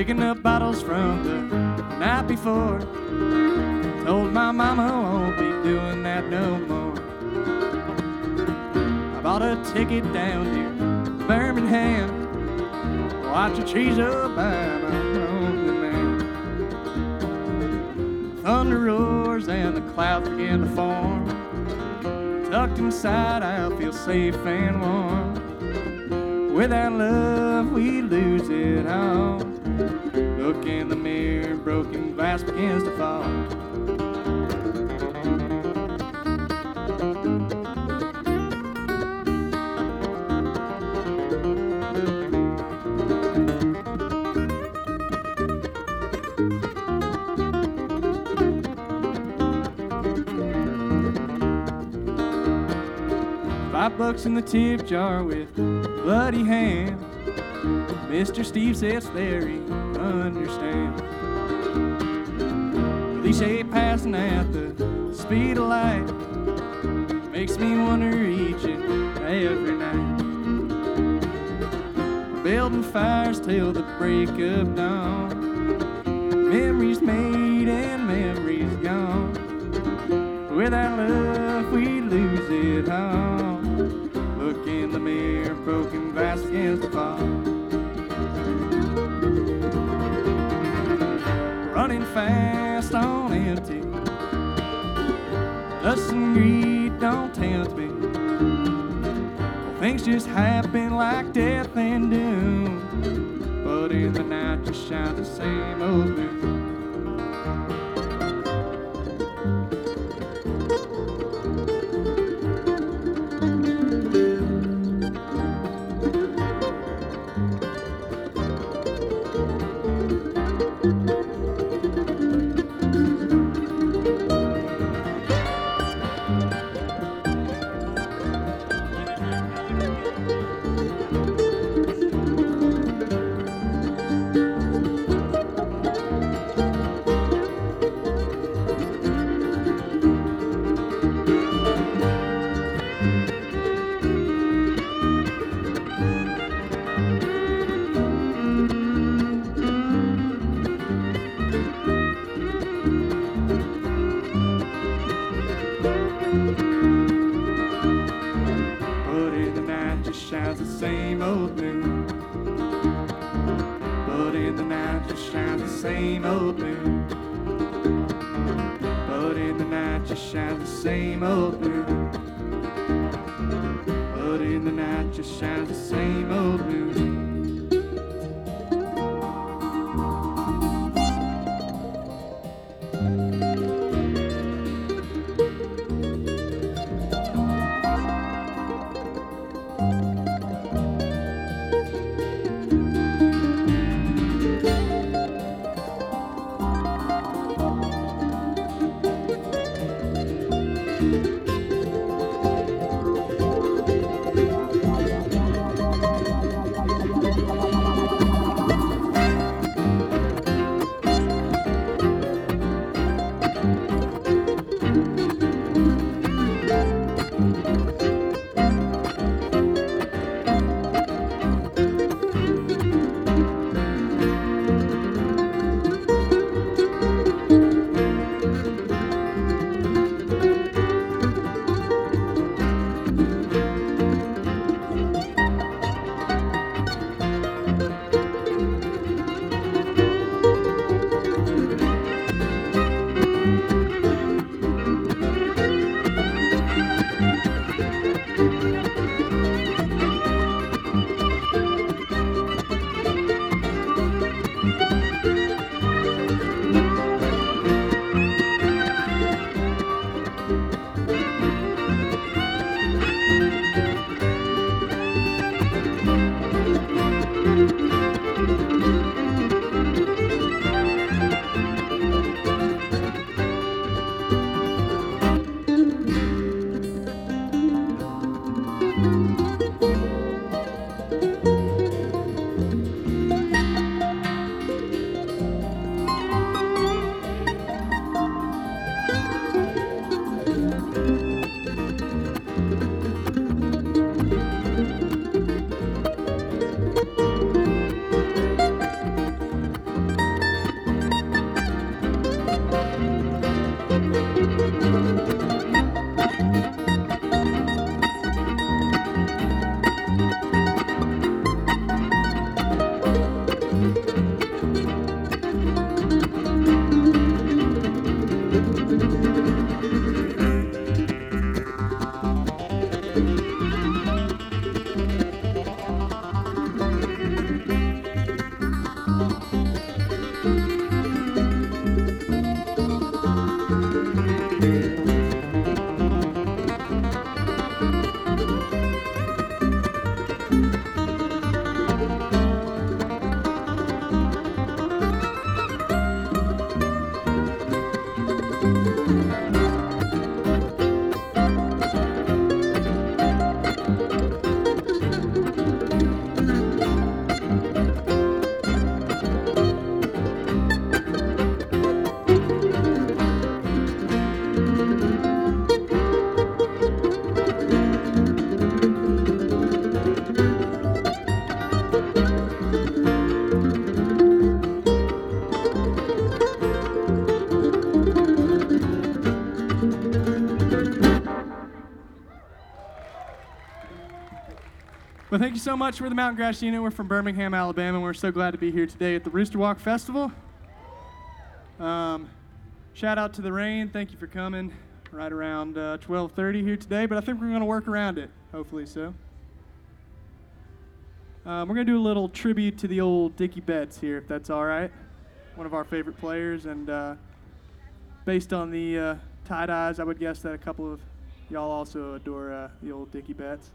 picking up bottles from the night before. Told my mama I won't be doing that no more. I bought a ticket down to Birmingham, watch the trees up by my lonely man. Thunder roars and the clouds begin to form. Tucked inside, I'll feel safe and warm. Without love, we lose it all. Look in the mirror, broken glass begins to fall. 5 bucks in the tip jar with bloody hands. Mr. Steve says there he understands. Police ain't passing at the speed of light. Makes me wonder each and every night. Building fires till the break of dawn. Memories made and memories gone. Without love we lose it all. Look in the mirror, broken glass begins to fall. Running fast on empty. Lust and greed don't tempt me. Things just happen like death and doom. But in the night just shines the same old moon. Shines the same old moon. But in the night just shines the same old moon. But in the night just shines the same old moon. But in the night just shines the same old moon. But thank you so much. We're the Mountain Grass Unit. We're from Birmingham, Alabama. We're so glad to be here today at the Rooster Walk Festival. Shout out to the rain. Thank you for coming right around 12:30 here today, but I think we're going to work around it, hopefully so. We're going to do a little tribute to the old Dickie Betts here, if that's all right. One of our favorite players, and based on the tie-dyes, I would guess that a couple of y'all also adore the old Dickie Betts.